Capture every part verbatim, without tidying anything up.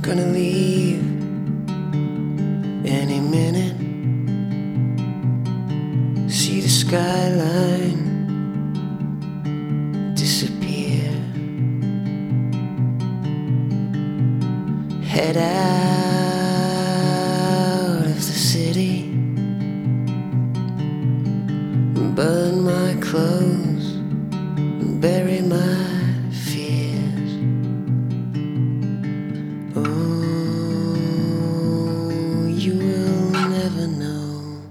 Gonna leave any minute. See the skyline disappear. Head out of the city. Burn my clothes and bury my fears. Oh, you will never know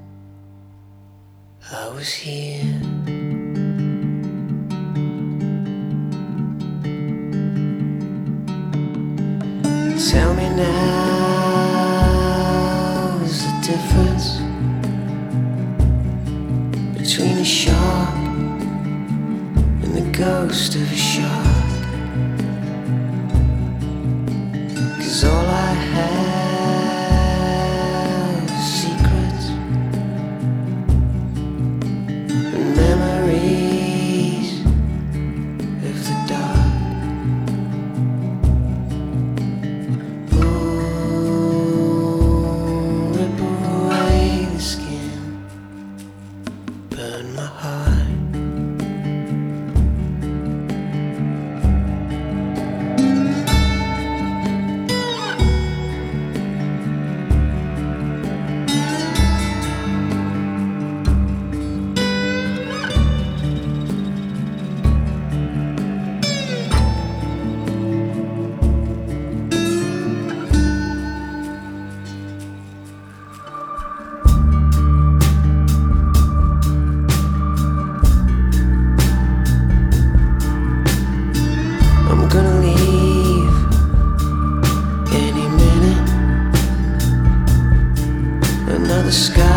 I was here. Tell me now, is the difference between a shark and the ghost of a shark? 'Cause all I have is secrets and memories of the dark. Oh, rip away the skin, burn my heart. I'm gonna leave any minute. Another sky